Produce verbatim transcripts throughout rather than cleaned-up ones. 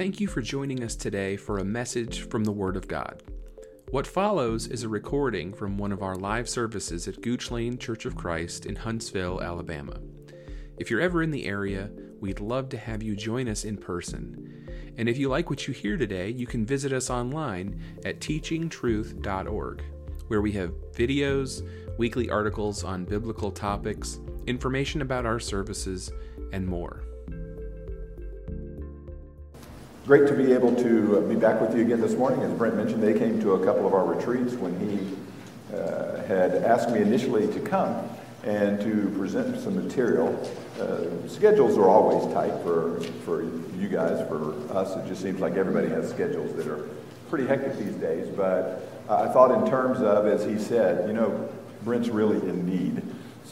Thank you for joining us today for a message from the Word of God. What follows is a recording from one of our live services at Gooch Lane Church of Christ in Huntsville, Alabama. If you're ever in the area, we'd love to have you join us in person. And if you like what you hear today, you can visit us online at teaching truth dot org, where we have videos, weekly articles on biblical topics, information about our services, and more. Great to be able to be back with you again this morning. As Brent mentioned, they came to a couple of our retreats when he uh, had asked me initially to come and to present some material. Uh, schedules are always tight for, for you guys. For us, it just seems like everybody has schedules that are pretty hectic these days. But uh, I thought in terms of, as he said, you know, Brent's really in need.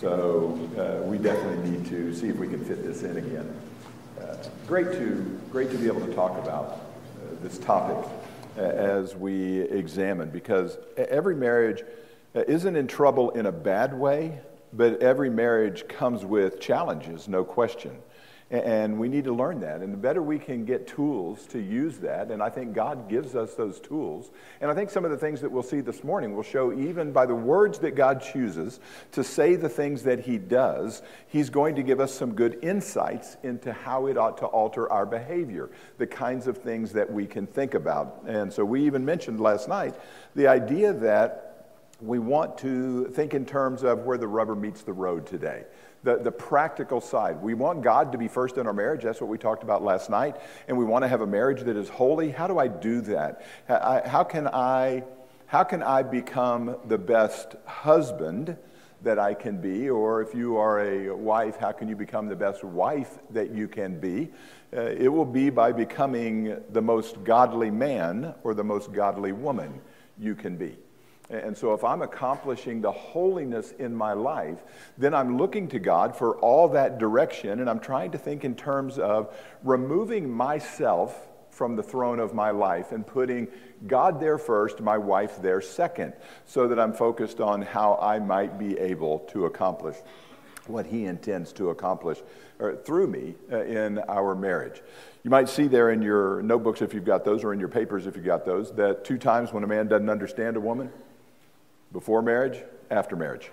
So uh, we definitely need to see if we can fit this in again. Uh, great to great to be able to talk about uh, this topic uh, as we examine, because every marriage uh, isn't in trouble in a bad way, but every marriage comes with challenges, no question. And we need to learn that. And the better we can get tools to use that, and I think God gives us those tools. And I think some of the things that we'll see this morning will show, even by the words that God chooses to say the things that he does, he's going to give us some good insights into how it ought to alter our behavior, the kinds of things that we can think about. And so we even mentioned last night the idea that we want to think in terms of where the rubber meets the road today. The, the practical side. We want God to be first in our marriage. That's what we talked about last night. And we want to have a marriage that is holy. How do I do that? How, how can I, how can I become the best husband that I can be? Or if you are a wife, how can you become the best wife that you can be? Uh, it will be by becoming the most godly man or the most godly woman you can be. And so if I'm accomplishing the holiness in my life, then I'm looking to God for all that direction, and I'm trying to think in terms of removing myself from the throne of my life and putting God there first, my wife there second, so that I'm focused on how I might be able to accomplish what he intends to accomplish or through me uh, in our marriage. You might see there in your notebooks, if you've got those, or in your papers if you've got those, that two times when a man doesn't understand a woman: before marriage, after marriage.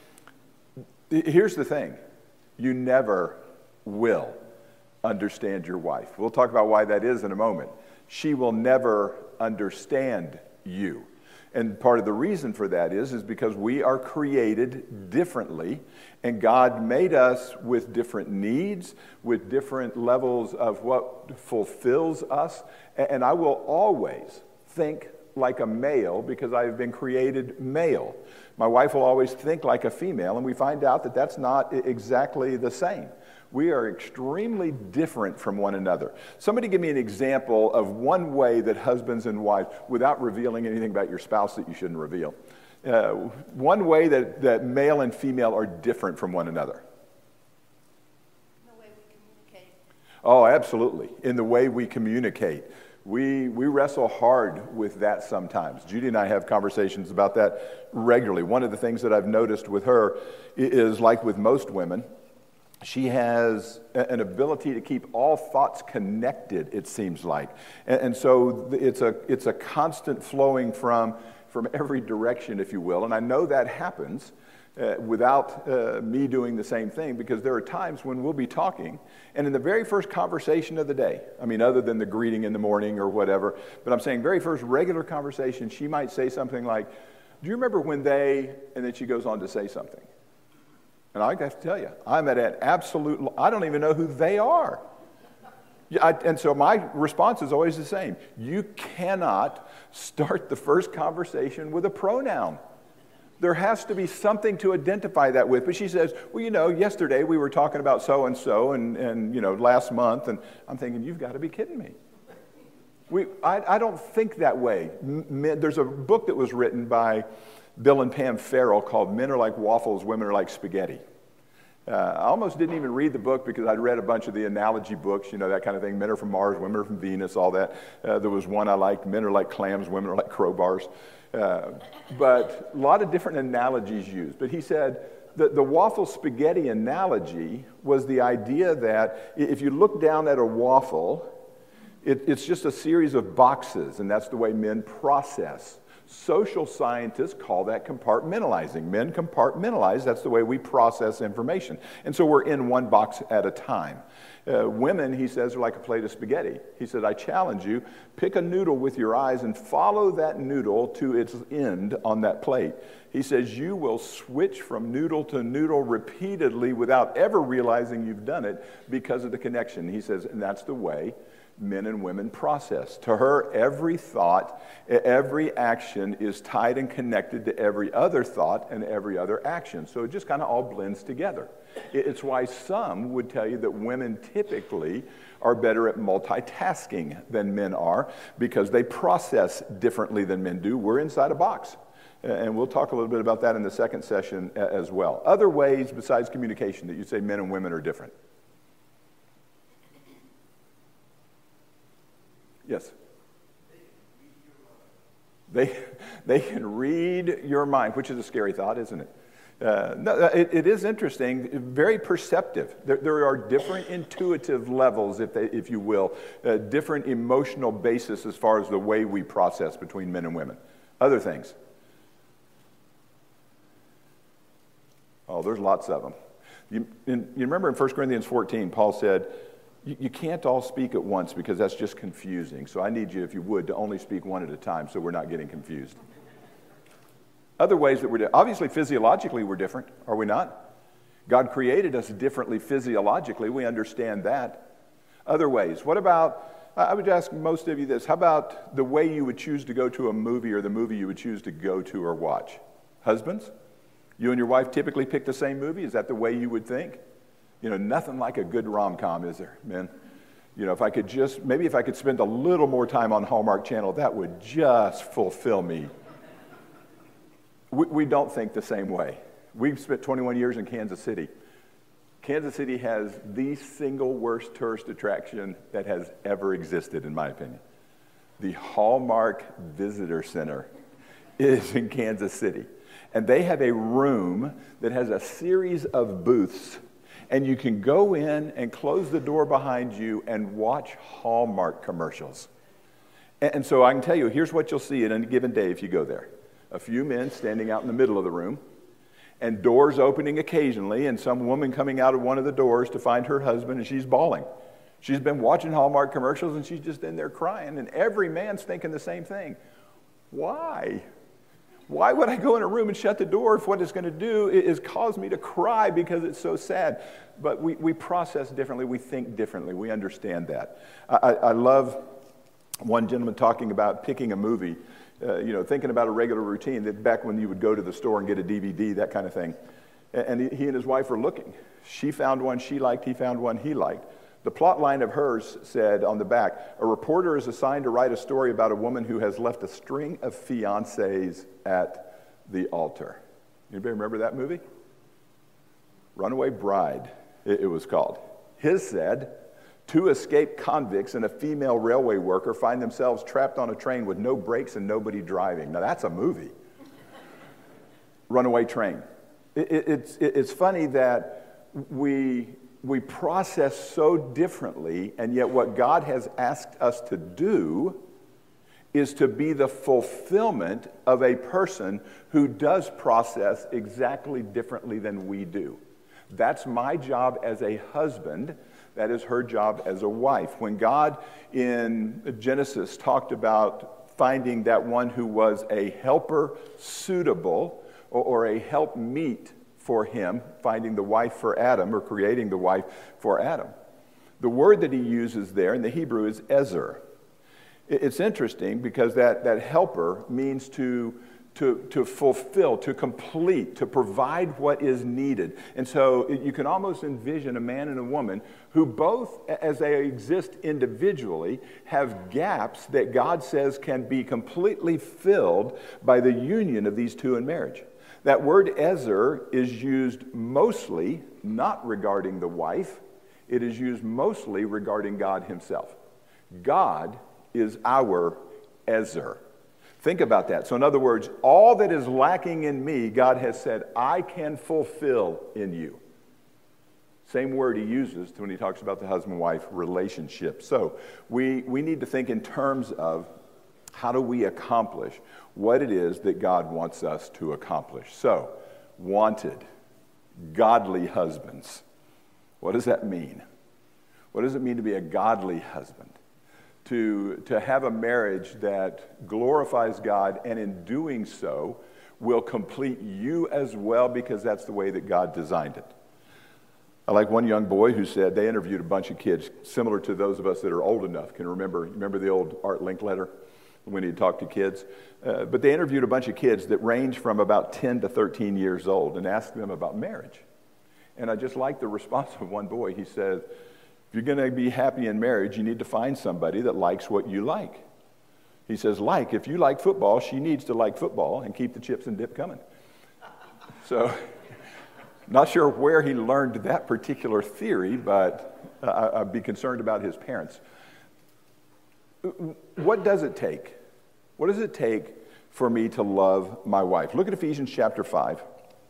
Here's the thing. You never will understand your wife. We'll talk about why that is in a moment. She will never understand you. And part of the reason for that is, is because we are created differently, and God made us with different needs, with different levels of what fulfills us. And I will always think like a male because I have been created male. My wife will always think like a female, and we find out that that's not exactly the same. We are extremely different from one another. Somebody give me an example of one way that husbands and wives, without revealing anything about your spouse that you shouldn't reveal, uh, one way that, that male and female are different from one another. The way we communicate. Oh, absolutely. In the way we communicate. We we wrestle hard with that sometimes. Judy and I have conversations about that regularly. One of the things that I've noticed with her is, like with most women, she has an ability to keep all thoughts connected, it seems like. And, and so it's a it's a constant flowing from, from every direction, if you will. And I know that happens Uh, without uh, me doing the same thing, because there are times when we'll be talking, and in the very first conversation of the day, I mean, other than the greeting in the morning or whatever, but I'm saying very first regular conversation, she might say something like, "Do you remember when they," and then she goes on to say something. And I have to tell you, I'm at an absolute, I don't even know who they are. Yeah, I, and so my response is always the same. You cannot start the first conversation with a pronoun. There has to be something to identify that with. But she says, "Well, you know, yesterday we were talking about so-and-so and, and you know, last month." And I'm thinking, you've got to be kidding me. We, I, I don't think that way. Men, there's a book that was written by Bill and Pam Farrell called Men Are Like Waffles, Women Are Like Spaghetti. Uh, I almost didn't even read the book because I'd read a bunch of the analogy books, you know, that kind of thing. Men are from Mars, women are from Venus, all that. Uh, there was one I liked, Men Are Like Clams, Women Are Like Crowbars. Uh, but a lot of different analogies used. But he said the, the waffle spaghetti analogy was the idea that if you look down at a waffle, It, it's just a series of boxes, and that's the way men process. Social scientists call that compartmentalizing. Men compartmentalize, that's the way we process information. And so we're in one box at a time. Uh, women, he says, are like a plate of spaghetti. He said, I challenge you, pick a noodle with your eyes and follow that noodle to its end on that plate. He says, you will switch from noodle to noodle repeatedly without ever realizing you've done it because of the connection. He says, and that's the way men and women process. To her, every thought, every action is tied and connected to every other thought and every other action. So it just kind of all blends together. It's why some would tell you that women typically are better at multitasking than men are because they process differently than men do. We're inside a box. And we'll talk a little bit about that in the second session as well. Other ways besides communication that you say men and women are different. Yes? They, they can read your mind, which is a scary thought, isn't it? Uh, no, it, it is interesting, very perceptive. There, there are different intuitive levels, if, they, if you will, uh, different emotional basis as far as the way we process between men and women. Other things. Oh, there's lots of them. You, in, you remember in First Corinthians fourteen, Paul said, you, you can't all speak at once because that's just confusing. So I need you, if you would, to only speak one at a time so we're not getting confused. Other ways that we're different. Obviously, physiologically, we're different, are we not? God created us differently physiologically. We understand that. Other ways. What about, I would ask most of you this, how about the way you would choose to go to a movie or the movie you would choose to go to or watch? Husbands? You and your wife typically pick the same movie? Is that the way you would think? You know, nothing like a good rom-com, is there, man? You know, if I could just, maybe if I could spend a little more time on Hallmark Channel, that would just fulfill me. We, we don't think the same way. We've spent twenty-one years in Kansas City. Kansas City has the single worst tourist attraction that has ever existed, in my opinion. The Hallmark Visitor Center is in Kansas City. And they have a room that has a series of booths, and you can go in and close the door behind you and watch Hallmark commercials. And, and so I can tell you, here's what you'll see in a given day if you go there. A few men standing out in the middle of the room, and doors opening occasionally, and some woman coming out of one of the doors to find her husband, and she's bawling. She's been watching Hallmark commercials, and she's just in there crying, and every man's thinking the same thing. Why? Why would I go in a room and shut the door if what it's going to do is cause me to cry because it's so sad? But we, we process differently. We think differently. We understand that. I, I love one gentleman talking about picking a movie, uh, you know, thinking about a regular routine that back when you would go to the store and get a D V D, that kind of thing. And he, he and his wife were looking. She found one she liked. He found one he liked. The plot line of hers said on the back, a reporter is assigned to write a story about a woman who has left a string of fiancés at the altar. Anybody remember that movie? Runaway Bride, it, it was called. His said, two escaped convicts and a female railway worker find themselves trapped on a train with no brakes and nobody driving. Now that's a movie. Runaway Train. It, it, it's, it, it's funny that we... We process so differently, and yet what God has asked us to do is to be the fulfillment of a person who does process exactly differently than we do. That's my job as a husband. That is her job as a wife. When God in Genesis talked about finding that one who was a helper suitable or, or a helpmeet for him, finding the wife for Adam, or creating the wife for Adam. The word that he uses there in the Hebrew is ezer. It's interesting because that, that helper means to, to, to fulfill, to complete, to provide what is needed. And so you can almost envision a man and a woman who both, as they exist individually, have gaps that God says can be completely filled by the union of these two in marriage. That word ezer is used mostly not regarding the wife. It is used mostly regarding God himself. God is our ezer. Think about that. So in other words, all that is lacking in me, God has said, I can fulfill in you. Same word he uses when he talks about the husband-wife relationship. So we, we need to think in terms of how do we accomplish what it is that God wants us to accomplish. So, wanted, godly husbands. What does that mean? What does it mean to be a godly husband? To, to have a marriage that glorifies God, and in doing so will complete you as well, because that's the way that God designed it. I like one young boy who said, they interviewed a bunch of kids similar to those of us that are old enough can remember, remember the old Art Linkletter when he talked to kids? Uh, but they interviewed a bunch of kids that range from about ten to thirteen years old and asked them about marriage. And I just like the response of one boy. He said, if you're going to be happy in marriage, you need to find somebody that likes what you like. He says, like, if you like football, she needs to like football and keep the chips and dip coming. So, not sure where he learned that particular theory, but uh, I'd be concerned about his parents. What does it take? What does it take for me to love my wife? Look at Ephesians chapter five.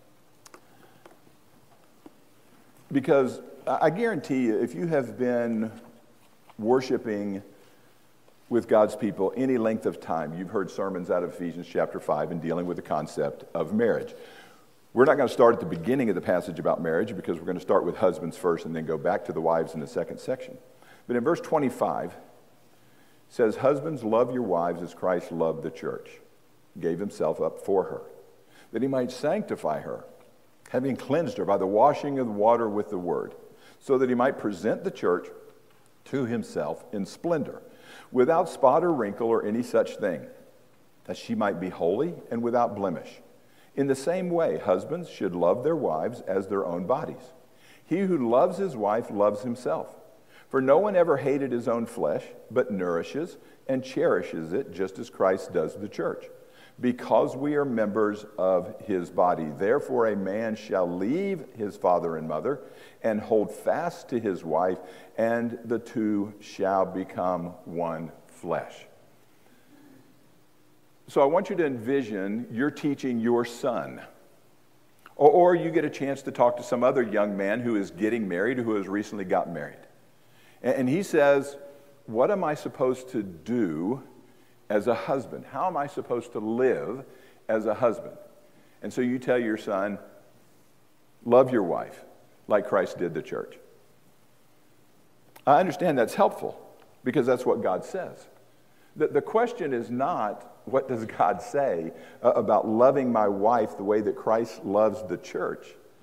Because I guarantee you, if you have been worshiping with God's people any length of time, you've heard sermons out of Ephesians chapter five and dealing with the concept of marriage. We're not going to start at the beginning of the passage about marriage, because we're going to start with husbands first and then go back to the wives in the second section. But in verse twenty-five, it says, husbands, love your wives as Christ loved the church, gave himself up for her, that he might sanctify her, having cleansed her by the washing of the water with the word, so that he might present the church to himself in splendor, without spot or wrinkle or any such thing, that she might be holy and without blemish. In the same way, husbands should love their wives as their own bodies. He who loves his wife loves himself. For no one ever hated his own flesh, but nourishes and cherishes it, just as Christ does the church, because we are members of his body. Therefore, a man shall leave his father and mother and hold fast to his wife, and the two shall become one flesh. So I want you to envision you're teaching your son, or, or you get a chance to talk to some other young man who is getting married, who has recently got married. And, and he says, what am I supposed to do as a husband? How am I supposed to live as a husband? And so you tell your son, love your wife like Christ did the church. I understand that's helpful, because that's what God says. The, the question is not, what does God say uh, about loving my wife the way that Christ loves the church?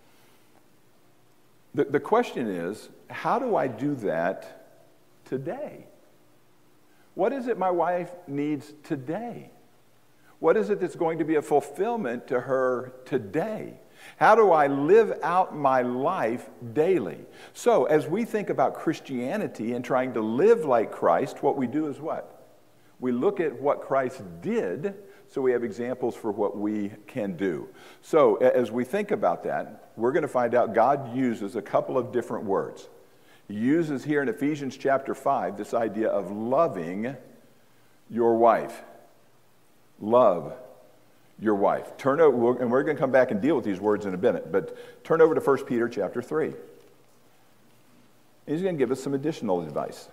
The, the question is, how do I do that today? What is it my wife needs today? What is it that's going to be a fulfillment to her today? How do I live out my life daily? So, as we think about Christianity and trying to live like Christ, what we do is what? We look at what Christ did, so we have examples for what we can do. So, as we think about that, we're going to find out God uses a couple of different words. He uses here in Ephesians chapter five this idea of loving your wife. Love your wife. Turn over, and we're going to come back and deal with these words in a minute, but turn over to First Peter chapter three. He's going to give us some additional advice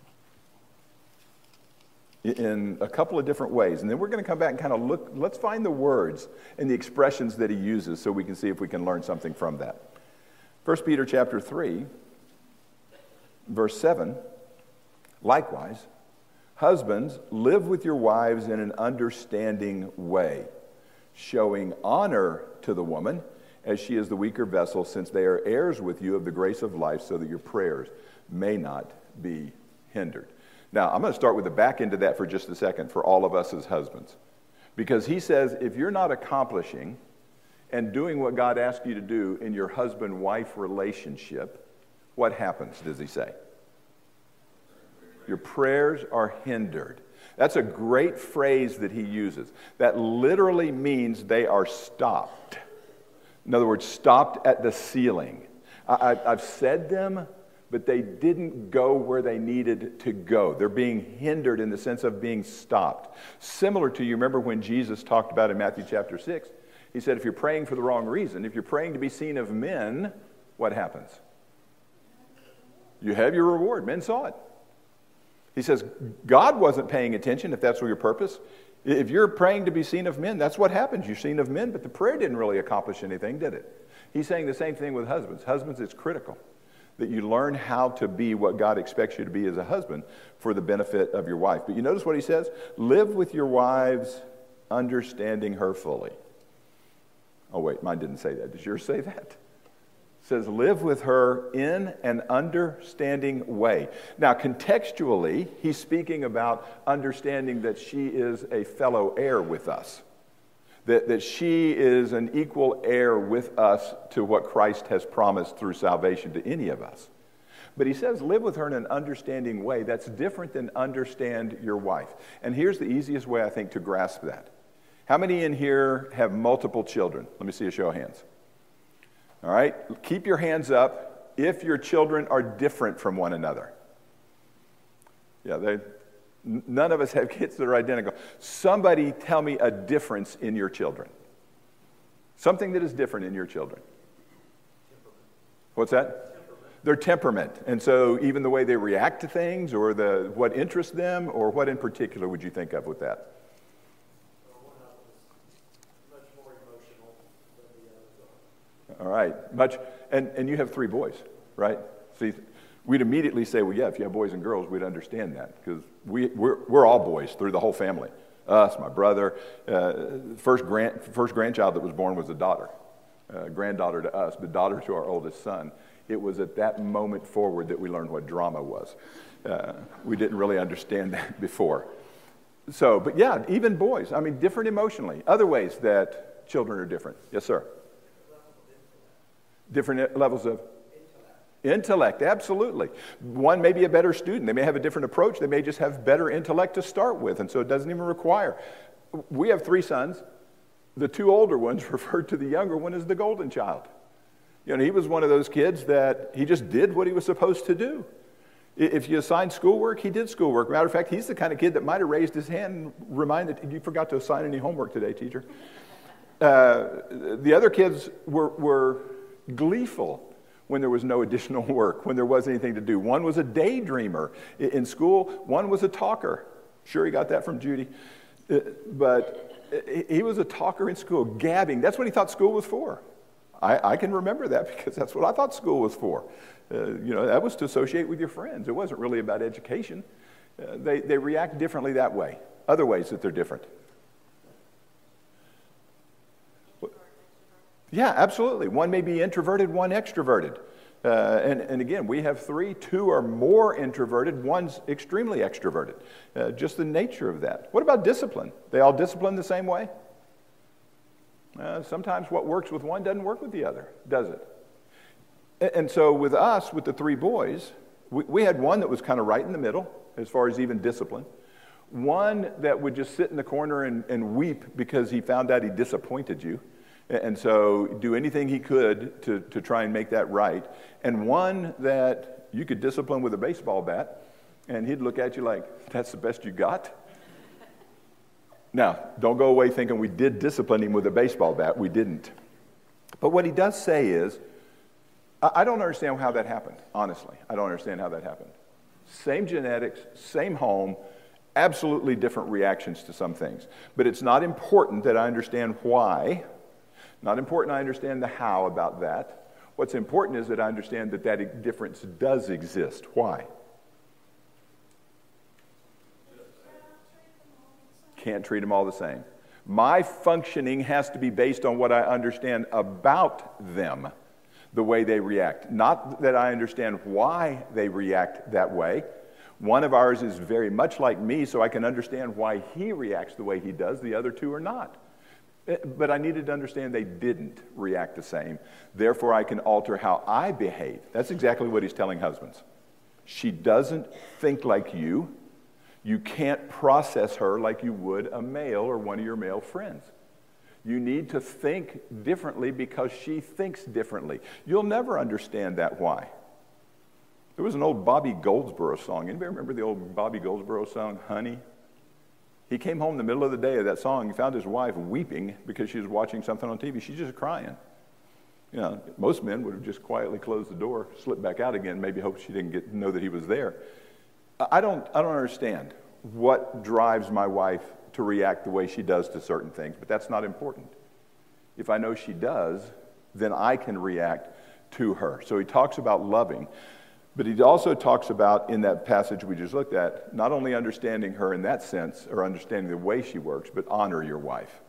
in a couple of different ways. And then we're going to come back and kind of look, let's find the words and the expressions that he uses so we can see if we can learn something from that. First Peter chapter three, verse seven, likewise, husbands, live with your wives in an understanding way, showing honor to the woman as she is the weaker vessel, since they are heirs with you of the grace of life, so that your prayers may not be hindered. Now, I'm going to start with the back end of that for just a second for all of us as husbands. Because he says, if you're not accomplishing and doing what God asked you to do in your husband-wife relationship, what happens, does he say? Your prayers are hindered. That's a great phrase that he uses. That literally means they are stopped. In other words, stopped at the ceiling. I, I, I've said them, but they didn't go where they needed to go. They're being hindered in the sense of being stopped. Similar to, you remember when Jesus talked about in Matthew chapter six, he said, if you're praying for the wrong reason, if you're praying to be seen of men, what happens? You have your reward. Men saw it. He says, God wasn't paying attention if that's your purpose. If you're praying to be seen of men, that's what happens. You're seen of men, but the prayer didn't really accomplish anything, did it? He's saying the same thing with husbands. Husbands, it's critical that you learn how to be what God expects you to be as a husband for the benefit of your wife. But you notice what he says? Live with your wives, understanding her fully. Oh, wait, mine didn't say that. Did yours say that? It says, live with her in an understanding way. Now, contextually, he's speaking about understanding that she is a fellow heir with us. That, that she is an equal heir with us to what Christ has promised through salvation to any of us. But he says, live with her in an understanding way. That's different than understand your wife. And here's the easiest way, I think, to grasp that. How many in here have multiple children? Let me see a show of hands. All right? Keep your hands up if your children are different from one another. Yeah, they... None of us have kids that are identical. Somebody tell me a difference in your children. Something that is different in your children. Temperament. What's that? Temperament. Their temperament. And so even the way they react to things or the what interests them, or what in particular would you think of with that? Well, one of them is much more emotional than the others are. All right. Much, and, and you have three boys, right? See, we'd immediately say, well, yeah, if you have boys and girls, we'd understand that, because we, we're, we're all boys through the whole family. Us, my brother. Uh, first, grand, first grandchild that was born was a daughter, uh, granddaughter to us, but daughter to our oldest son. It was at that moment forward that we learned what drama was. Uh, we didn't really understand that before. So, but yeah, even boys, I mean, different emotionally. Other ways that children are different. Yes, sir? Different levels of intellect, absolutely. One may be a better student. They may have a different approach. They may just have better intellect to start with, and so it doesn't even require. We have three sons. The two older ones referred to the younger one as the golden child. You know, he was one of those kids that he just did what he was supposed to do. If you assigned schoolwork, he did schoolwork. Matter of fact, he's the kind of kid that might have raised his hand and reminded, you forgot to assign any homework today, teacher. Uh, the other kids were, were gleeful when there was no additional work, when there wasn't anything to do. One was a daydreamer in school. One was a talker. Sure, he got that from Judy. Uh, but he was a talker in school, gabbing. That's what he thought school was for. I, I can remember that because that's what I thought school was for. Uh, you know, that was to associate with your friends. It wasn't really about education. Uh, they, they react differently that way. Other ways that they're different. Yeah, absolutely. One may be introverted, one extroverted. Uh, and, and again, we have three. Two are more introverted. One's extremely extroverted. Uh, just the nature of that. What about discipline? They all discipline the same way? Uh, sometimes what works with one doesn't work with the other, does it? And, and so with us, with the three boys, we, we had one that was kind of right in the middle as far as even discipline. One that would just sit in the corner and, and weep because he found out he disappointed you. And so do anything he could to, to try and make that right. And one that you could discipline with a baseball bat, and he'd look at you like, that's the best you got? Now, don't go away thinking we did discipline him with a baseball bat. We didn't. But what he does say is, I, I don't understand how that happened, honestly. I don't understand how that happened. Same genetics, same home, absolutely different reactions to some things. But it's not important that I understand why. Not important I understand the how about that. What's important is that I understand that that difference does exist. Why? Can't treat them all the same. My functioning has to be based on what I understand about them, the way they react. Not that I understand why they react that way. One of ours is very much like me, so I can understand why he reacts the way he does. The other two are not. But I needed to understand they didn't react the same. Therefore, I can alter how I behave. That's exactly what he's telling husbands. She doesn't think like you. You can't process her like you would a male or one of your male friends. You need to think differently because she thinks differently. You'll never understand that why. There was an old Bobby Goldsboro song. Anybody remember the old Bobby Goldsboro song, Honey? He came home in the middle of the day of that song. He found his wife weeping because she was watching something on T V. She's just crying. You know, most men would have just quietly closed the door, slipped back out again, maybe hoped she didn't get know that he was there. I don't, I don't understand what drives my wife to react the way she does to certain things, but that's not important. If I know she does, then I can react to her. So he talks about loving, but he also talks about, in that passage we just looked at, not only understanding her in that sense, or understanding the way she works, but honor your wife.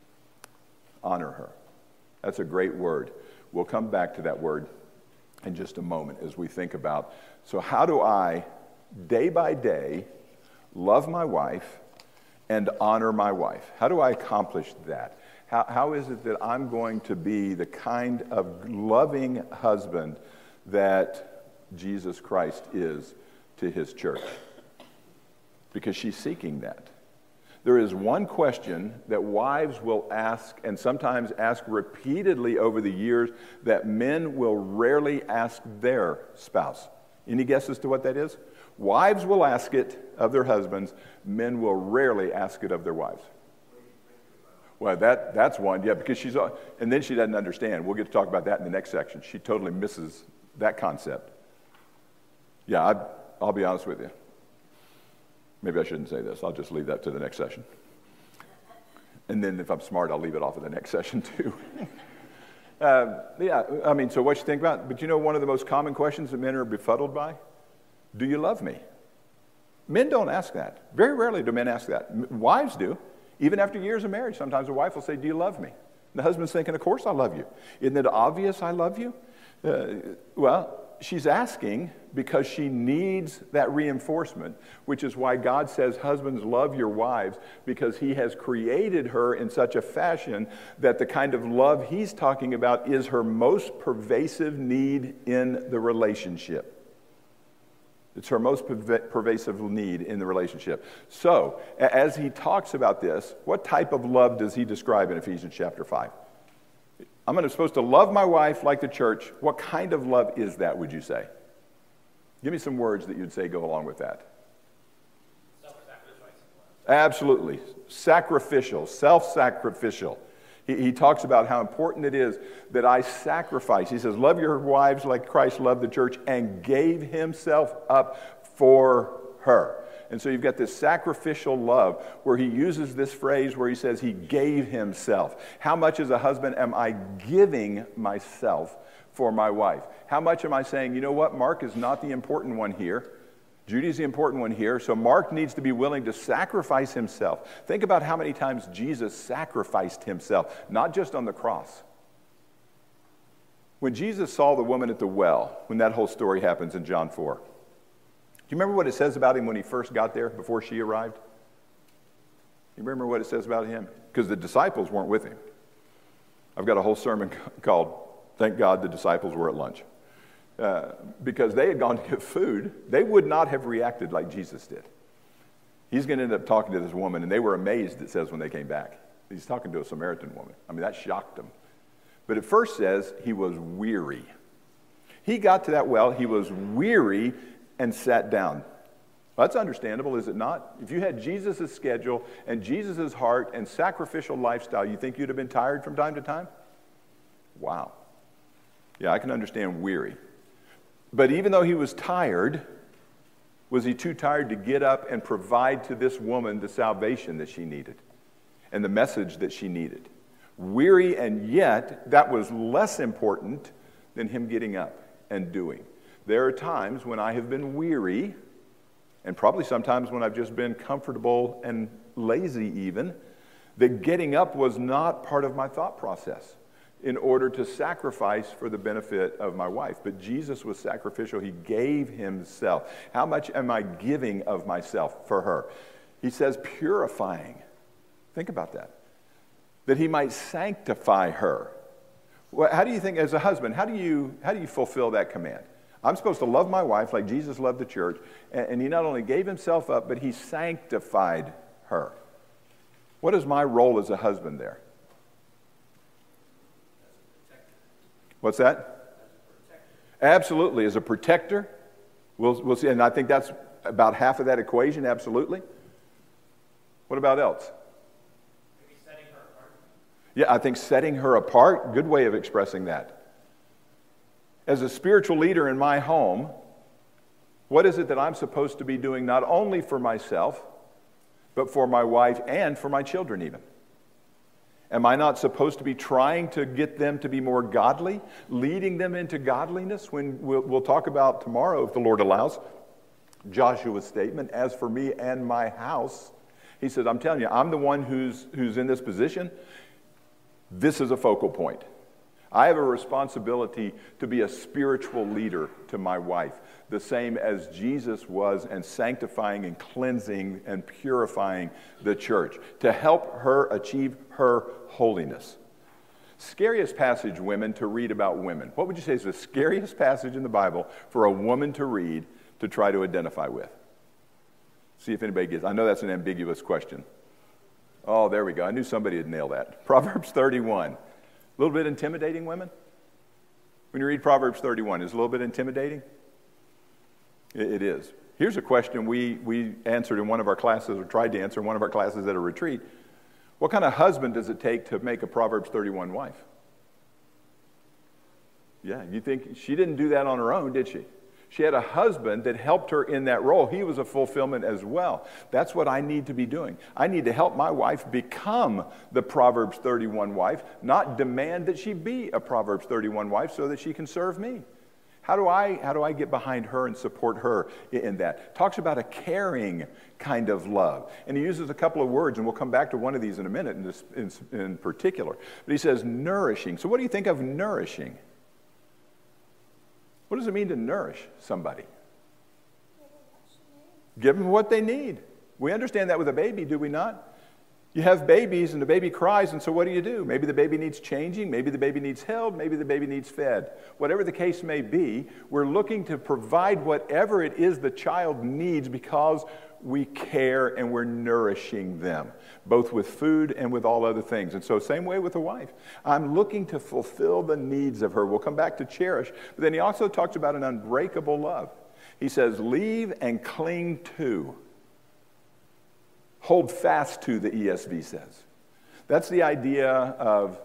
Honor her. That's a great word. We'll come back to that word in just a moment as we think about, so how do I, day by day, love my wife and honor my wife? How do I accomplish that? How, how is it that I'm going to be the kind of loving husband that Jesus Christ is to his church? Because she's seeking that. There is one question that wives will ask, and sometimes ask repeatedly over the years, that men will rarely ask their spouse. Any guesses to what that is? Wives will ask it of their husbands. Men will rarely ask it of their wives. Well, that, that's one, yeah, because she's, and then she doesn't understand. We'll get to talk about that in the next section. She totally misses that concept. Yeah, I, I'll be honest with you. Maybe I shouldn't say this. I'll just leave that to the next session. And then if I'm smart, I'll leave it off of the next session too. uh, yeah, I mean, so what you think about, but you know one of the most common questions that men are befuddled by? Do you love me? Men don't ask that. Very rarely do men ask that. Wives do. Even after years of marriage, sometimes a wife will say, do you love me? And the husband's thinking, of course I love you. Isn't it obvious I love you? Uh, well, she's asking because she needs that reinforcement, which is why God says, husbands, love your wives, because he has created her in such a fashion that the kind of love he's talking about is her most pervasive need in the relationship. It's her most perv- pervasive need in the relationship. So, as he talks about this, what type of love does he describe in Ephesians chapter five? I'm gonna, supposed to love my wife like the church. What kind of love is that, would you say? Give me some words that you'd say go along with that. Self-sacrificing. Absolutely. Sacrificial, self-sacrificial. He, he talks about how important it is that I sacrifice. He says, love your wives like Christ loved the church and gave himself up for her. And so you've got this sacrificial love where he uses this phrase where he says he gave himself. How much as a husband am I giving myself for my wife? How much am I saying, you know what, Mark is not the important one here. Judy's the important one here. So Mark needs to be willing to sacrifice himself. Think about how many times Jesus sacrificed himself, not just on the cross. When Jesus saw the woman at the well, when that whole story happens in John four, do you remember what it says about him when he first got there, before she arrived? You remember what it says about him? Because the disciples weren't with him. I've got a whole sermon called, Thank God the Disciples Were at Lunch. Uh, because they had gone to get food, they would not have reacted like Jesus did. He's going to end up talking to this woman, and they were amazed, it says, when they came back. He's talking to a Samaritan woman. I mean, that shocked them. But it first says he was weary. He got to that well, he was weary and sat down. Well, that's understandable, is it not? If you had Jesus' schedule and Jesus' heart and sacrificial lifestyle, you think you'd have been tired from time to time? Wow. Yeah, I can understand weary. But even though he was tired, was he too tired to get up and provide to this woman the salvation that she needed and the message that she needed? Weary, and yet that was less important than him getting up and doing. There are times when I have been weary, and probably sometimes when I've just been comfortable and lazy even, that getting up was not part of my thought process in order to sacrifice for the benefit of my wife. But Jesus was sacrificial. He gave himself. How much am I giving of myself for her? He says purifying. Think about that. That he might sanctify her. Well, how do you think, as a husband, how do you, how do you fulfill that command? I'm supposed to love my wife like Jesus loved the church, and, and he not only gave himself up, but he sanctified her. What is my role as a husband there? What's that? Absolutely, as a protector. We'll, we'll see, and I think that's about half of that equation, absolutely. What about else? Maybe setting her apart. Yeah, I think setting her apart, good way of expressing that. as a spiritual leader in my home, what is it that I'm supposed to be doing not only for myself, but for my wife and for my children even? Am I not supposed to be trying to get them to be more godly, leading them into godliness? When we'll, we'll talk about tomorrow, if the Lord allows, Joshua's statement, as for me and my house, he says, I'm telling you, I'm the one who's, who's in this position. This is a focal point. I have a responsibility to be a spiritual leader to my wife, the same as Jesus was, and sanctifying and cleansing and purifying the church, to help her achieve her holiness. Scariest passage, women, to read about women. What would you say is the scariest passage in the Bible for a woman to read to try to identify with? See if anybody gets. I know that's an ambiguous question. Oh, there we go. I knew somebody would nail that. Proverbs thirty-one. A little bit intimidating, women? When you read Proverbs thirty-one, is it a little bit intimidating? It, it is. Here's a question we, we answered in one of our classes, or tried to answer in one of our classes at a retreat. What kind of husband does it take to make a Proverbs thirty-one wife? Yeah, you think she didn't do that on her own, did she? She had a husband that helped her in that role. He was a fulfillment as well. That's what I need to be doing. I need to help my wife become the Proverbs thirty-one wife, not demand that she be a Proverbs thirty-one wife so that she can serve me. How do I, how do I get behind her and support her in that? Talks about a caring kind of love. And he uses a couple of words, and we'll come back to one of these in a minute in, this, in, in particular. But he says nourishing. So what do you think of nourishing? What does it mean to nourish somebody? Give them what they need. We understand that with a baby, do we not? You have babies and the baby cries, and so what do you do? Maybe the baby needs changing, maybe the baby needs held, maybe the baby needs fed. Whatever the case may be, we're looking to provide whatever it is the child needs because we care and we're nourishing them, both with food and with all other things. And so same way with a wife. I'm looking to fulfill the needs of her. We'll come back to cherish. But then he also talks about an unbreakable love. He says, leave and cling to. Hold fast to, the E S V says. That's the idea of,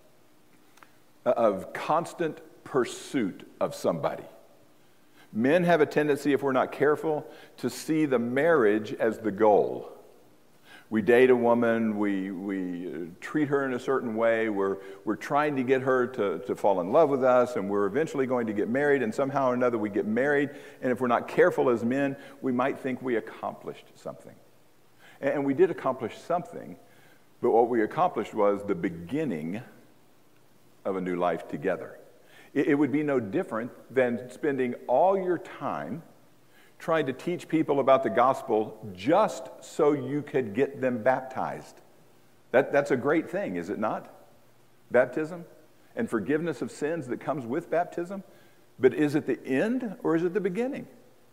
of constant pursuit of somebody. Men have a tendency, if we're not careful, to see the marriage as the goal. We date a woman, we, we treat her in a certain way, we're, we're trying to get her to, to fall in love with us, and we're eventually going to get married, and somehow or another we get married, and if we're not careful as men, we might think we accomplished something. And, and we did accomplish something, but what we accomplished was the beginning of a new life together. It would be no different than spending all your time trying to teach people about the gospel just so you could get them baptized. That, that's a great thing, is it not? Baptism and forgiveness of sins that comes with baptism. But is it the end or is it the beginning?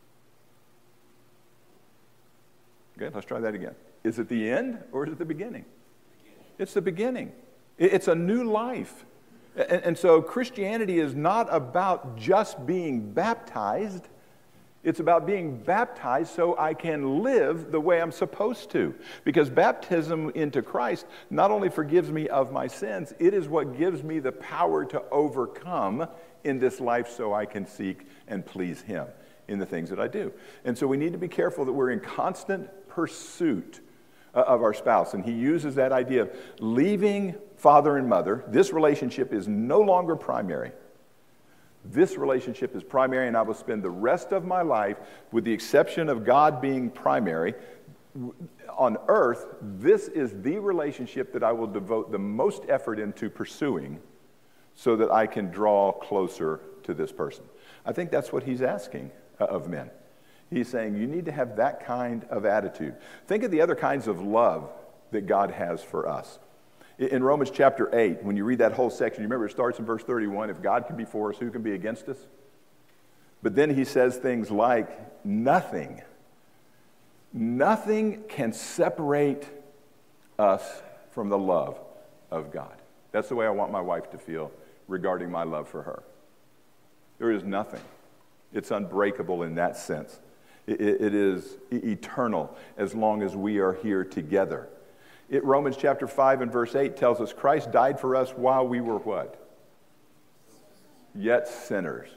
Okay, let's try that again. Is it the end or is it the beginning? It's the beginning. It's a new life. And, and so Christianity is not about just being baptized. It's about being baptized so I can live the way I'm supposed to. Because baptism into Christ not only forgives me of my sins, it is what gives me the power to overcome in this life so I can seek and please Him in the things that I do. And so we need to be careful that we're in constant pursuit of our spouse. And he uses that idea of leaving father and mother. This relationship is no longer primary. This relationship is primary, and I will spend the rest of my life, with the exception of God being primary, on earth, this is the relationship that I will devote the most effort into pursuing so that I can draw closer to this person. I think that's what he's asking of men. He's saying you need to have that kind of attitude. Think of the other kinds of love that God has for us. In Romans chapter eight, when you read that whole section, you remember it starts in verse thirty-one, if God can be for us, who can be against us? But then he says things like, nothing, nothing can separate us from the love of God. That's the way I want my wife to feel regarding my love for her. There is nothing. It's unbreakable in that sense. It, it is eternal as long as we are here together. It, Romans chapter five and verse eight tells us Christ died for us while we were what? Yet sinners.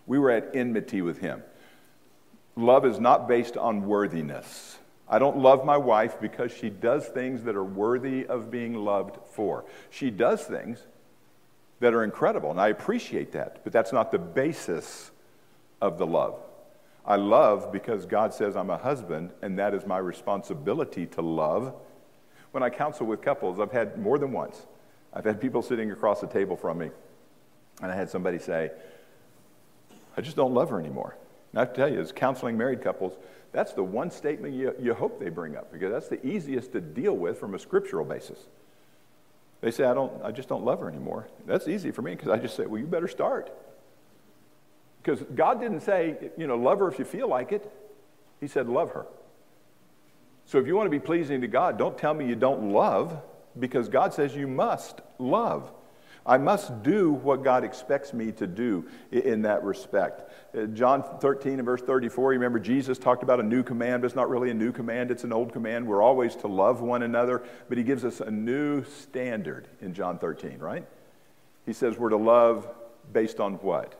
We were at enmity with him. Love is not based on worthiness. I don't love my wife because she does things that are worthy of being loved for. She does things that are incredible, and I appreciate that, but that's not the basis of the love. I love because God says I'm a husband, and that is my responsibility to love. When I counsel with couples, I've had more than once, I've had people sitting across the table from me, and I had somebody say, I just don't love her anymore. And I have to tell you, as counseling married couples, that's the one statement you, you hope they bring up, because that's the easiest to deal with from a scriptural basis. They say, I don't, I just don't love her anymore. That's easy for me, because I just say, well, you better start. Because God didn't say, you know, love her if you feel like it. He said, love her. So if you want to be pleasing to God, don't tell me you don't love, because God says you must love. I must do what God expects me to do in that respect. John thirteen and verse thirty-four, you remember Jesus talked about a new command, but it's not really a new command, it's an old command. We're always to love one another, but he gives us a new standard in John thirteen, right? He says we're to love based on what?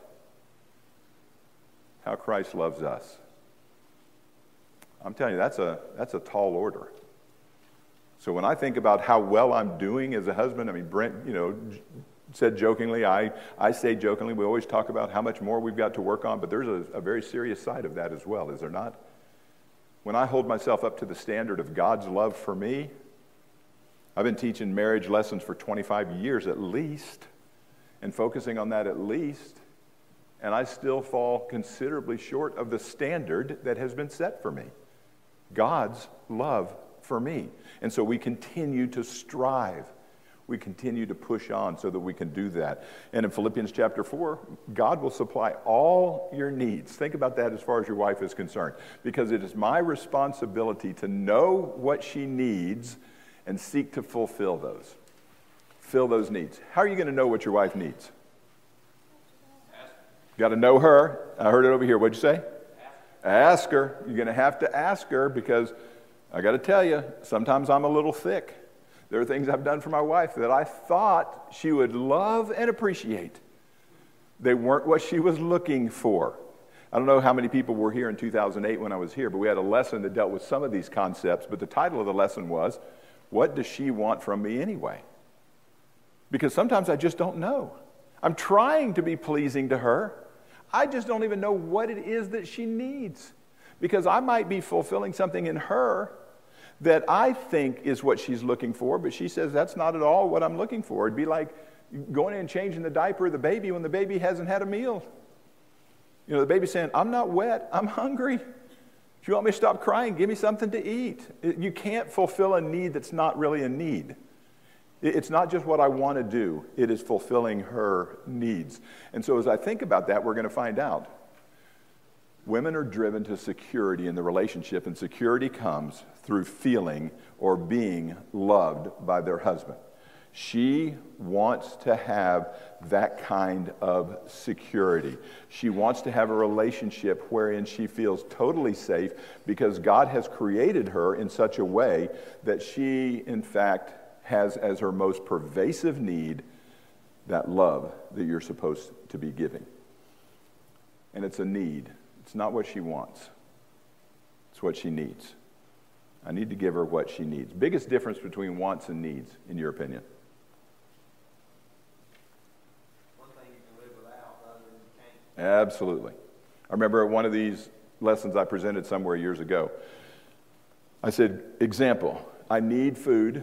How Christ loves us. I'm telling you, that's a, that's a tall order. So when I think about how well I'm doing as a husband, I mean, Brent, you know, said jokingly, I, I say jokingly, we always talk about how much more we've got to work on, but there's a, a very serious side of that as well, is there not? When I hold myself up to the standard of God's love for me, I've been teaching marriage lessons for twenty-five years at least, and focusing on that at least, and I still fall considerably short of the standard that has been set for me. God's love for me. And so we continue to strive. We continue to push on so that we can do that. And in Philippians chapter four, God will supply all your needs. Think about that as far as your wife is concerned. Because it is my responsibility to know what she needs and seek to fulfill those. Fill those needs. How are you going to know what your wife needs? Got to know her. I heard it over here. What'd you say? Ask her. You're going to have to ask her, because I got to tell you, sometimes I'm a little thick. There are things I've done for my wife that I thought she would love and appreciate. They weren't what she was looking for. I don't know how many people were here in two thousand eight when I was here, but we had a lesson that dealt with some of these concepts. But the title of the lesson was, what does she want from me anyway? Because sometimes I just don't know. I'm trying to be pleasing to her. I just don't even know what it is that she needs. Because I might be fulfilling something in her that I think is what she's looking for, but she says that's not at all what I'm looking for. It'd be like going in and changing the diaper of the baby when the baby hasn't had a meal. You know, the baby's saying, I'm not wet, I'm hungry. If you want me to stop crying, give me something to eat. You can't fulfill a need that's not really a need. It's not just what I want to do. It is fulfilling her needs. And so as I think about that, we're going to find out. Women are driven to security in the relationship, and security comes through feeling or being loved by their husband. She wants to have that kind of security. She wants to have a relationship wherein she feels totally safe, because God has created her in such a way that she, in fact, has as her most pervasive need that love that you're supposed to be giving. And it's a need. It's not what she wants. It's what she needs. I need to give her what she needs. Biggest difference between wants and needs, in your opinion? One thing you can live without, other than you can't. Absolutely. I remember at one of these lessons I presented somewhere years ago, I said, example, I need food.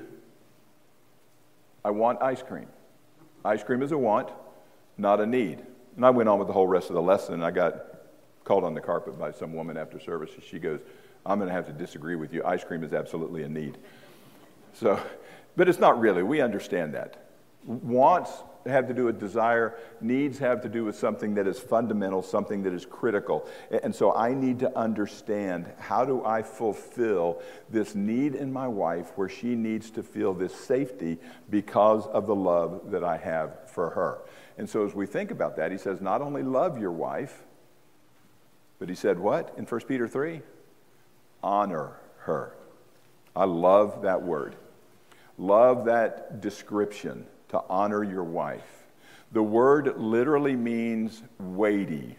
I want ice cream. Ice cream is a want, not a need. And I went on with the whole rest of the lesson, and I got called on the carpet by some woman after service. She goes, I'm going to have to disagree with you. Ice cream is absolutely a need. So, but it's not really. We understand that. Wants have to do with desire. Needs have to do with something that is fundamental, something that is critical. And so I need to understand, how do I fulfill this need in my wife where she needs to feel this safety because of the love that I have for her. And so as we think about that, he says, not only love your wife, but he said what in First Peter three? Honor her. I love that word. Love that description, to honor your wife. The word literally means weighty,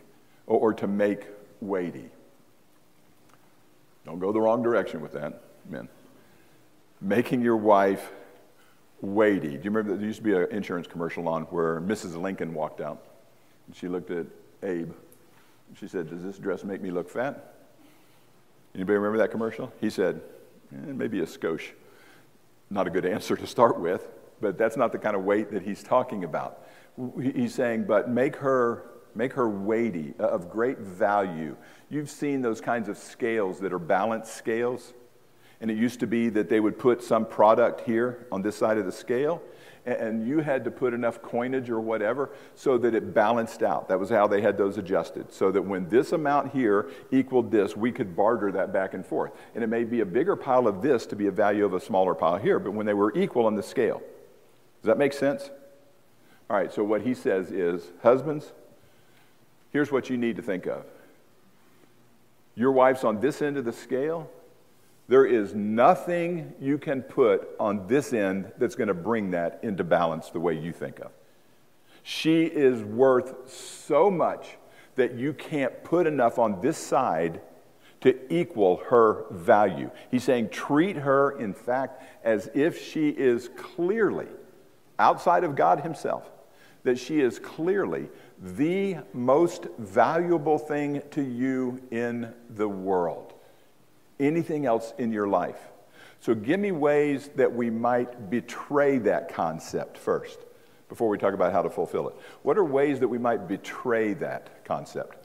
or, or to make weighty. Don't go the wrong direction with that, men. Making your wife weighty. Do you remember there used to be an insurance commercial on where Missus Lincoln walked out and she looked at Abe and she said, "Does this dress make me look fat?" Anybody remember that commercial? He said, eh, maybe a skosh. Not a good answer to start with, but that's not the kind of weight that he's talking about. He's saying, but make her make her weighty, of great value. You've seen those kinds of scales that are balanced scales. And it used to be that they would put some product here on this side of the scale, and you had to put enough coinage or whatever so that it balanced out. That was how they had those adjusted, so that when this amount here equaled this, we could barter that back and forth. And it may be a bigger pile of this to be a value of a smaller pile here, but when they were equal on the scale. Does that make sense? All right, so what he says is, husbands, here's what you need to think of. Your wife's on this end of the scale. There is nothing you can put on this end that's going to bring that into balance the way you think of. She is worth so much that you can't put enough on this side to equal her value. He's saying treat her, in fact, as if she is clearly, outside of God himself, that she is clearly the most valuable thing to you in the world. Anything else in your life. So give me ways that we might betray that concept first, before we talk about how to fulfill it. What are ways that we might betray that concept?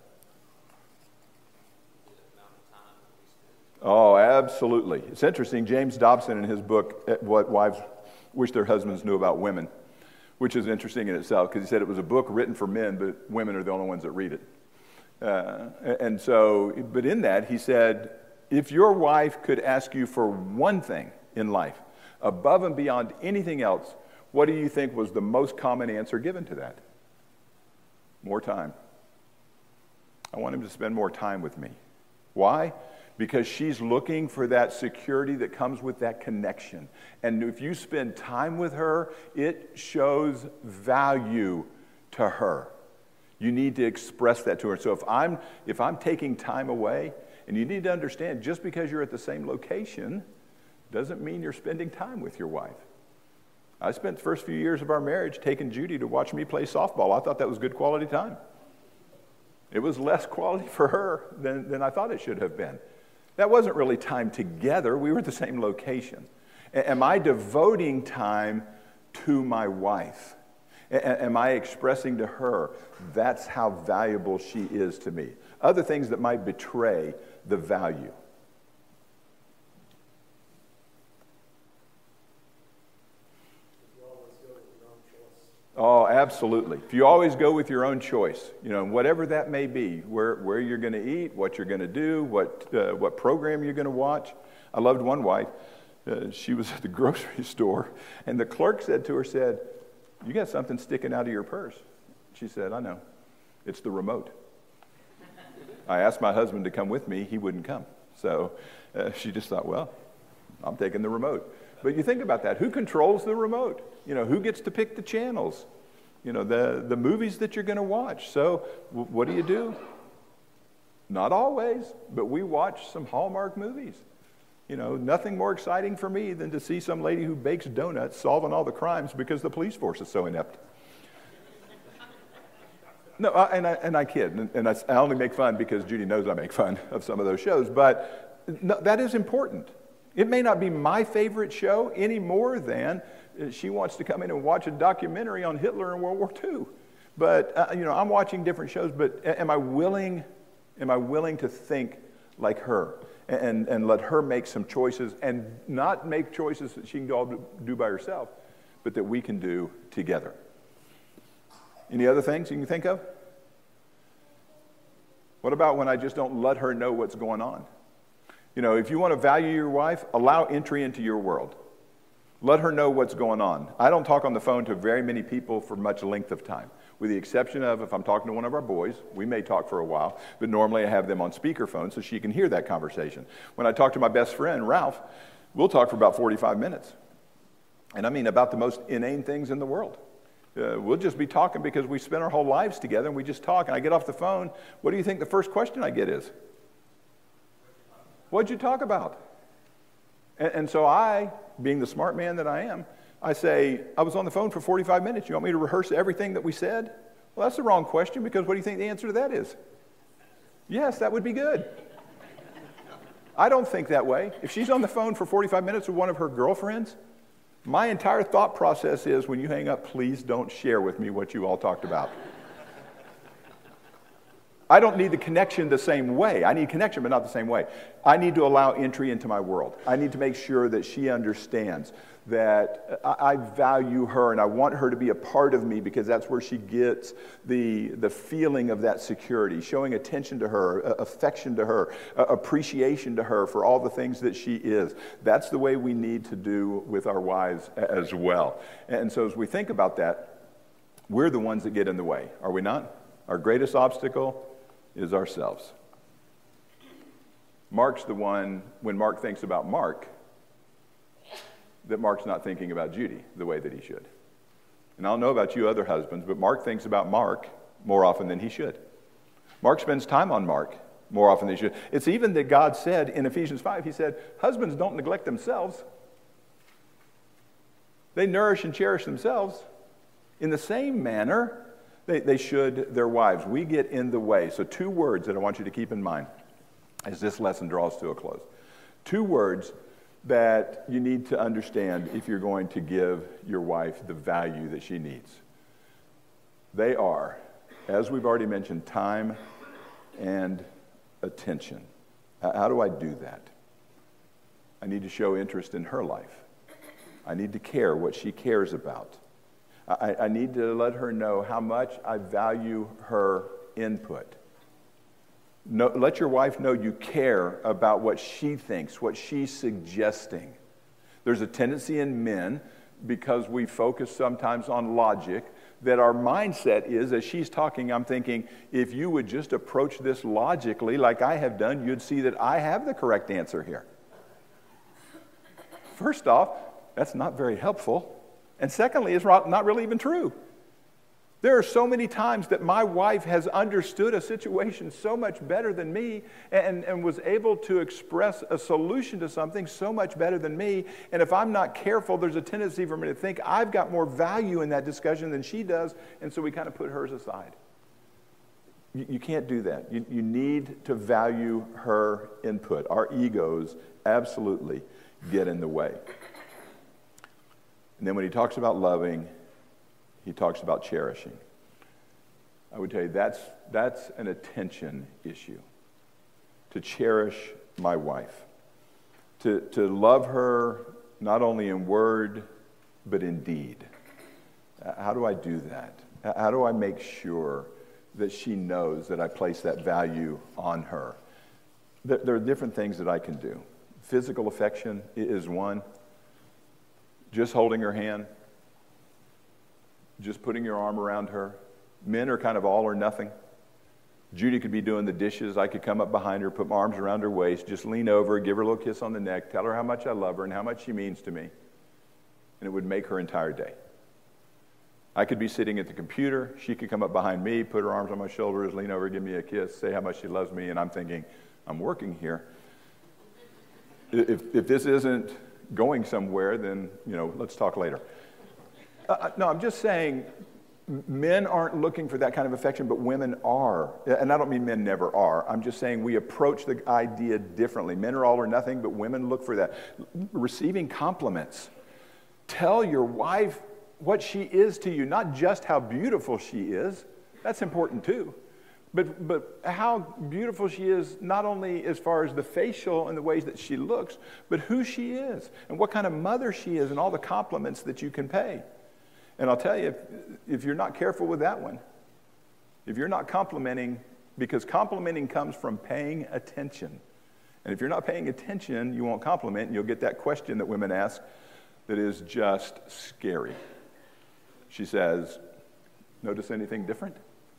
Oh, absolutely. It's interesting. James Dobson, in his book, What Wives Wish Their Husbands Knew About Women, which is interesting in itself, because he said it was a book written for men, but women are the only ones that read it. Uh, and so, but in that, he said, if your wife could ask you for one thing in life, above and beyond anything else, what do you think was the most common answer given to that? More time. I want him to spend more time with me. Why? Because she's looking for that security that comes with that connection. And if you spend time with her, it shows value to her. You need to express that to her. So if I'm if I'm taking time away, and you need to understand, just because you're at the same location doesn't mean you're spending time with your wife. I spent the first few years of our marriage taking Judy to watch me play softball. I thought that was good quality time. It was less quality for her than, than I thought it should have been. That wasn't really time together. We were at the same location. A- am I devoting time to my wife? A- am I expressing to her, that's how valuable she is to me? Other things that might betray the value. Oh, absolutely. If you always go with your own choice, you know, whatever that may be, where, where you're going to eat, what you're going to do, what, uh, what program you're going to watch. I loved one wife. Uh, she was at the grocery store, and the clerk said to her, said, "You got something sticking out of your purse." She said, "I know. It's the remote." I asked my husband to come with me. He wouldn't come. So uh, she just thought, well, I'm taking the remote. But you think about that. Who controls the remote? You know, who gets to pick the channels? You know, the, the movies that you're going to watch. So w- what do you do? Not always, but we watch some Hallmark movies. You know, nothing more exciting for me than to see some lady who bakes donuts solving all the crimes because the police force is so inept. No, I, and, I, and I kid, and, and I, I only make fun because Judy knows I make fun of some of those shows, but no, that is important. It may not be my favorite show any more than she wants to come in and watch a documentary on Hitler and World War Two. But, uh, you know, I'm watching different shows, but am I willing, am I willing to think like her and, and let her make some choices and not make choices that she can all do by herself, but that we can do together? Any other things you can think of? What about when I just don't let her know what's going on? You know, if you want to value your wife, allow entry into your world. Let her know what's going on. I don't talk on the phone to very many people for much length of time, with the exception of if I'm talking to one of our boys. We may talk for a while, but normally I have them on speakerphone so she can hear that conversation. When I talk to my best friend, Ralph, we'll talk for about forty-five minutes. And I mean about the most inane things in the world. Uh, we'll just be talking because we spend our whole lives together and we just talk. And I get off the phone. What do you think the first question I get is? What'd you talk about? And, and so I, being the smart man that I am, I say, I was on the phone for forty-five minutes. You want me to rehearse everything that we said? Well, that's the wrong question, because what do you think the answer to that is? Yes, that would be good. I don't think that way. If she's on the phone for forty-five minutes with one of her girlfriends, my entire thought process is, when you hang up, please don't share with me what you all talked about. I don't need the connection the same way. I need connection, but not the same way. I need to allow entry into my world. I need to make sure that she understands that I value her and I want her to be a part of me, because that's where she gets the, the feeling of that security, showing attention to her, affection to her, appreciation to her for all the things that she is. That's the way we need to do with our wives as well. And so as we think about that, we're the ones that get in the way, are we not? Our greatest obstacle is ourselves. Mark's the one, when Mark thinks about Mark, that Mark's not thinking about Judy the way that he should. And I don't know about you other husbands, but Mark thinks about Mark more often than he should. Mark spends time on Mark more often than he should. It's even that God said in Ephesians five, he said, husbands, don't neglect themselves. They nourish and cherish themselves. In the same manner, they, they should their wives. We get in the way. So two words that I want you to keep in mind as this lesson draws to a close. Two words that you need to understand if you're going to give your wife the value that she needs. They are, as we've already mentioned, time and attention. How do I do that? I need to show interest in her life. I need to care what she cares about. I, I need to let her know how much I value her input. No, let your wife know you care about what she thinks, what she's suggesting. There's a tendency in men, because we focus sometimes on logic, that our mindset is, as she's talking, I'm thinking, if you would just approach this logically like I have done, you'd see that I have the correct answer here. First off, that's not very helpful. And secondly, it's not really even true. There are so many times that my wife has understood a situation so much better than me and, and was able to express a solution to something so much better than me. And if I'm not careful, there's a tendency for me to think I've got more value in that discussion than she does, and so we kind of put hers aside. You, you can't do that. You, you need to value her input. Our egos absolutely get in the way. And then when he talks about loving, he talks about cherishing. I would tell you that's, that's an attention issue. To cherish my wife. To, to love her not only in word, but in deed. How do I do that? How do I make sure that she knows that I place that value on her? There are different things that I can do. Physical affection is one. Just holding her hand. Just putting your arm around her. Men are kind of all or nothing. Judy could be doing the dishes. I could come up behind her, put my arms around her waist, just lean over, give her a little kiss on the neck, tell her how much I love her and how much she means to me. And it would make her entire day. I could be sitting at the computer. She could come up behind me, put her arms on my shoulders, lean over, give me a kiss, say how much she loves me. And I'm thinking, I'm working here. If, if this isn't going somewhere, then, you know, let's talk later. Uh, no, I'm just saying men aren't looking for that kind of affection, but women are. And I don't mean men never are. I'm just saying we approach the idea differently. Men are all or nothing, but women look for that. Receiving compliments. Tell your wife what she is to you, not just how beautiful she is. That's important too. But, but how beautiful she is, not only as far as the facial and the ways that she looks, but who she is and what kind of mother she is and all the compliments that you can pay. And I'll tell you, if, if you're not careful with that one, if you're not complimenting, because complimenting comes from paying attention. And if you're not paying attention, you won't compliment, and you'll get that question that women ask that is just scary. She says, notice anything different?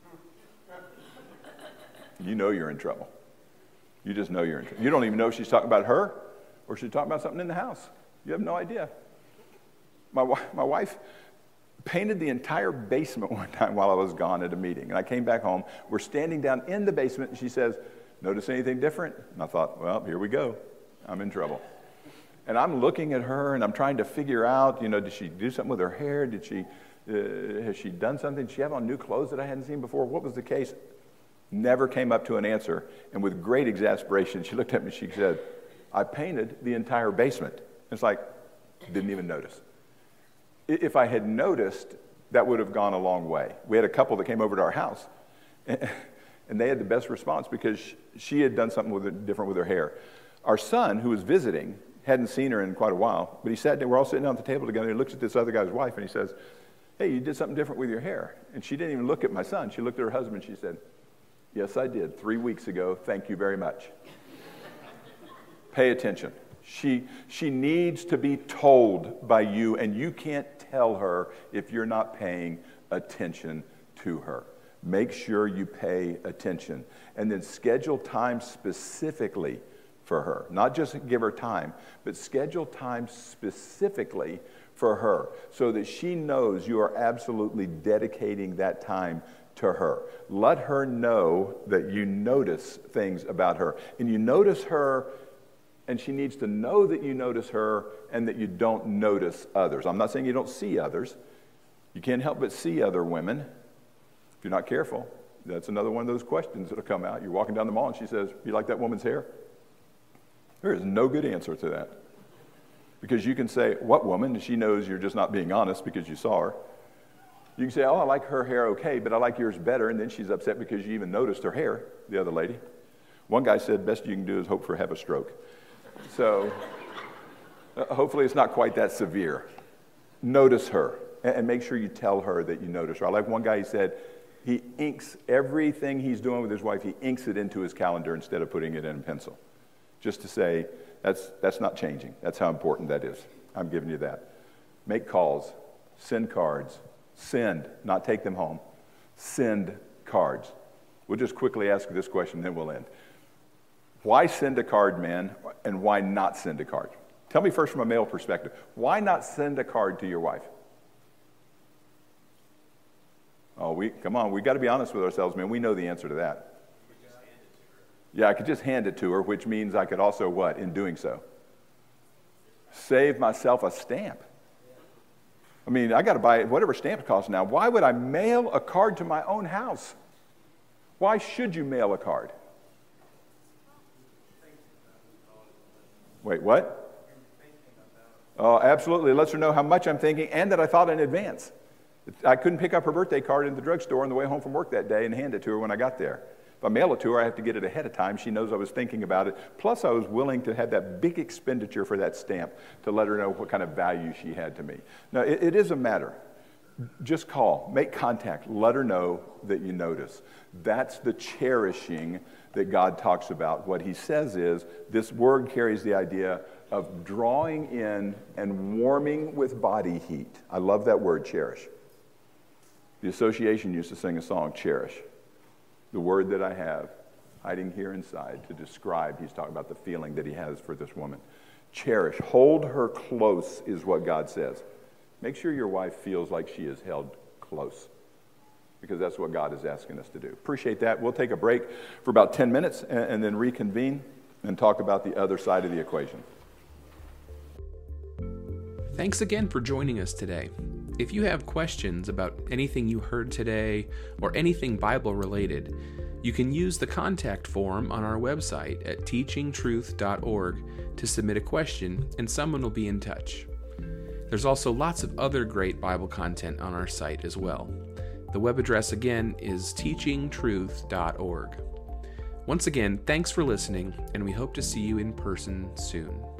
You know you're in trouble. You just know you're in trouble. You don't even know if she's talking about her or she's talking about something in the house. You have no idea. My, my wife painted the entire basement one time while I was gone at a meeting. And I came back home. We're standing down in the basement, and she says, "Notice anything different?" And I thought, well, here we go. I'm in trouble. And I'm looking at her, and I'm trying to figure out, you know, did she do something with her hair? Did she, uh, has she done something? Did she have on new clothes that I hadn't seen before? What was the case? Never came up to an answer. And with great exasperation, she looked at me, she said, "I painted the entire basement." It's like, didn't even notice. If I had noticed, that would have gone a long way. We had a couple that came over to our house, and they had the best response because she had done something with it, different with her hair. Our son, who was visiting, hadn't seen her in quite a while, but he sat there, we're all sitting down at the table together, and he looks at this other guy's wife, and he says, "Hey, you did something different with your hair." And she didn't even look at my son. She looked at her husband, and she said, "Yes, I did, three weeks ago. Thank you very much." Pay attention. She, she needs to be told by you, and you can't tell her if you're not paying attention to her. Make sure you pay attention. And then schedule time specifically for her. Not just give her time, but schedule time specifically for her so that she knows you are absolutely dedicating that time to her. Let her know that you notice things about her. And you notice her, and she needs to know that you notice her and that you don't notice others. I'm not saying you don't see others. You can't help but see other women. If you're not careful, that's another one of those questions that'll come out. You're walking down the mall and she says, "You like that woman's hair?" There is no good answer to that. Because you can say, "What woman?" And she knows you're just not being honest because you saw her. You can say, "Oh, I like her hair okay, but I like yours better." And then she's upset because you even noticed her hair, the other lady. One guy said, "Best you can do is hope for have a stroke." So uh, hopefully it's not quite that severe. Notice her and, and make sure you tell her that you notice her. I like one guy, he said, he inks everything he's doing with his wife, he inks it into his calendar instead of putting it in a pencil. Just to say, that's, that's not changing. That's how important that is. I'm giving you that. Make calls, send cards, send, not take them home, send cards. We'll just quickly ask this question, then we'll end. Why send a card, men, and why not send a card? Tell me first from a male perspective. Why not send a card to your wife? Oh, we come on, we got to be honest with ourselves, man. We know the answer to that. Yeah, I could just hand it to her, which means I could also what, in doing so? Save myself a stamp. I mean, I got to buy whatever stamp costs now. Why would I mail a card to my own house? Why should you mail a card? Wait, what? Oh, absolutely. It lets her know how much I'm thinking and that I thought in advance. I couldn't pick up her birthday card in the drugstore on the way home from work that day and hand it to her when I got there. If I mail it to her, I have to get it ahead of time. She knows I was thinking about it. Plus, I was willing to have that big expenditure for that stamp to let her know what kind of value she had to me. Now, it, it is a matter. Just call, make contact, let her know that you notice. That's the cherishing that God talks about. What he says is, this word carries the idea of drawing in and warming with body heat. I love that word, cherish. The Association used to sing a song, Cherish. The word that I have hiding here inside to describe, he's talking about the feeling that he has for this woman. Cherish, hold her close is what God says. Make sure your wife feels like she is held close, because that's what God is asking us to do. Appreciate that. We'll take a break for about ten minutes and, and then reconvene and talk about the other side of the equation. Thanks again for joining us today. If you have questions about anything you heard today or anything Bible related, you can use the contact form on our website at teaching truth dot org to submit a question, and someone will be in touch. There's also lots of other great Bible content on our site as well. The web address again is teaching truth dot org. Once again, thanks for listening, and we hope to see you in person soon.